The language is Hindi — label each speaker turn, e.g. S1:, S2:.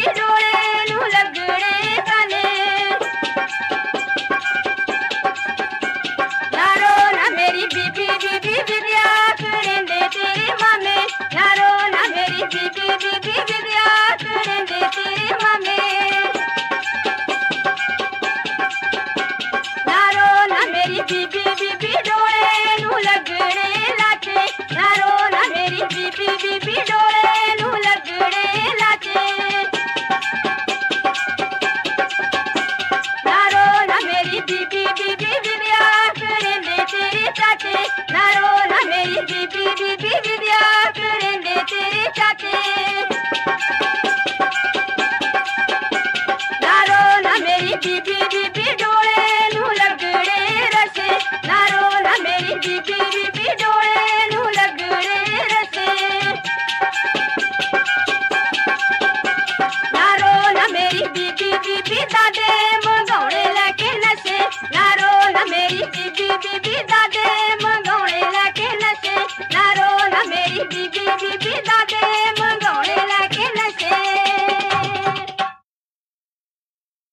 S1: डोले नू लगने काने यारो ना मेरी बीबी बीबी विद्या करेंदे तेरे मामे यारो ना मेरी बीबी बीबी विद्या करेंदे तेरे मामे यारो ना मेरी बीबी बीबी डोले नू लगने लाचे यारो ना मेरी बीबी बीबी डोले नू लगने लाचे यारो ना मेरी बीबी बीबी विद्या करेंदे तेरे चाचे यारो ना मेरी बीबी बीबी विद्या करेंदे तेरे चाचे यारो ना मेरी बीबी बीबी डोले नू लगने रसे यारो ना मेरी बीबी बीबी डोले नू लगने रसे यारो ना मेरी बीबी बीबी दादे मंगौड़े लेके नशे यारो ना मेरी बीबी बीबी दादे मंगौड़े लेके नशे यारो ना मेरी बीबी बीबी